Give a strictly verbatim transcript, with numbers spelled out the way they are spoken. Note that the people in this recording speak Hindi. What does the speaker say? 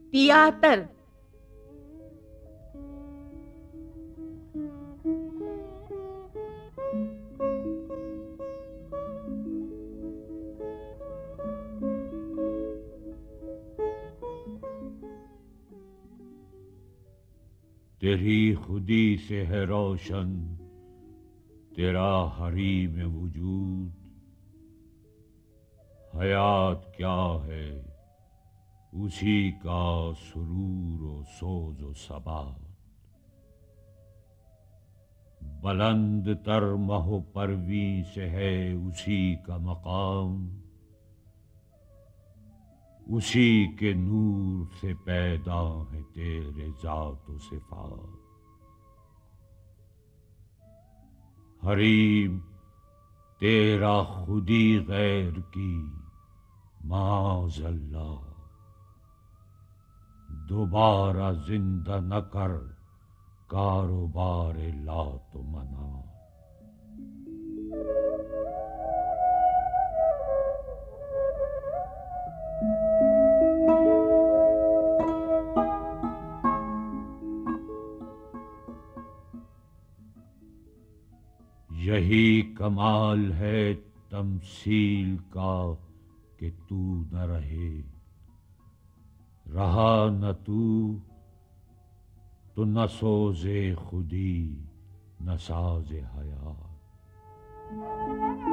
तियातर। तेरी खुदी से है रोशन तेरा हरीम वजूद। हयात क्या है उसी का सुरूर व सोज व सबात। बुलंद तर महो परवी से है उसी का मकाम। उसी के नूर से पैदा है तेरे जात व सिफात। हरीम तेरा खुदी गैर की माज़अल्लाह। दोबारा जिंदा न कर कारोबार लात मना। यही कमाल है तमसील का कि तू न रहे। रहा न तू तो न सोजे खुदी न साजे हयात।